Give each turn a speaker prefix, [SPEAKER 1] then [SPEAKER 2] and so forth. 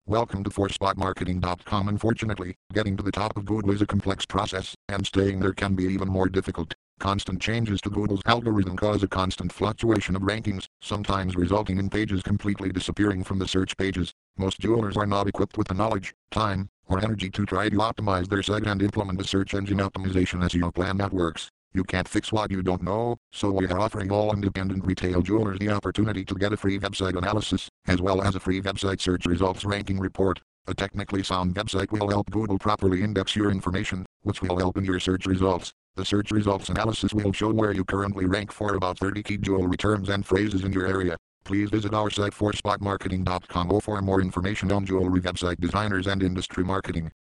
[SPEAKER 1] Welcome to ForSpotMarketing.com. Unfortunately, getting to the top of Google is a complex process, and staying there can be even more difficult. Constant changes to Google's algorithm cause a constant fluctuation of rankings, sometimes resulting in pages completely disappearing from the search pages. Most jewelers are not equipped with the knowledge, time, or energy to try to optimize their site and implement a search engine optimization SEO plan that works. You can't fix what you don't know, so we are offering all independent retail jewelers the opportunity to get a free website analysis, as well as a free website search results ranking report. A technically sound website will help Google properly index your information, which will help in your search results. The search results analysis will show where you currently rank for about 30 key jewelry terms and phrases in your area. Please visit our site ForSpotMarketing.com for more information on jewelry website designers and industry marketing.